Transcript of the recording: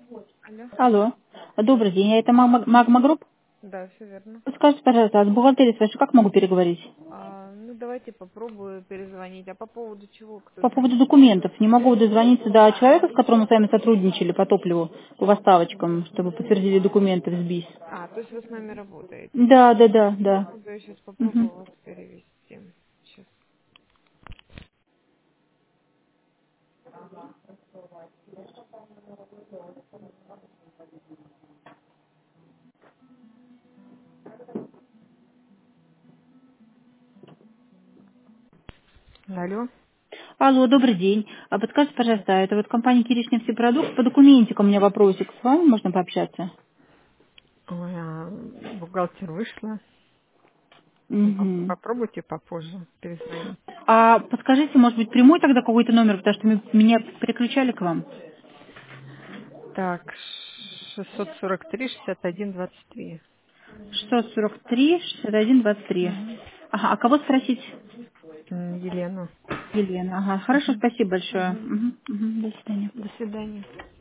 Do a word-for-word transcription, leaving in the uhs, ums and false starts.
Алло. Алло. Добрый день, это Магма Магма Групп? Да, все верно. Скажите, пожалуйста, а с бухгалтерией с вашей как могу переговорить? А, ну, давайте попробую перезвонить. А по поводу чего? Кто По поводу звонит? документов. Не могу дозвониться до человека, с которым мы с вами сотрудничали по топливу, по поставочкам, чтобы подтвердили документы в СБИС. А, то есть вы с нами работаете. Да, да, да, да. Секунду, я сейчас Мгм. попробую вас перевести. Сейчас. Алло. Алло, добрый день. А подскажите, пожалуйста, это вот компания Киришнефтепродукт, по документикам у меня вопросик. С вами можно пообщаться? Ой, а бухгалтер вышла. Поп- Мгм. Попробуйте попозже перезвонить. А подскажите, может быть, прямой тогда какой-то номер, потому что м- меня переключали к вам. Так, шестьсот сорок три шестьдесят один двадцать три. шестьсот сорок три шестьдесят один двадцать три. Мгм. Ага, а кого спросить? М, Елена. Елена. Ага, хорошо, Мгм. спасибо большое. Мгм. Мгм, мгм, до свидания. До свидания.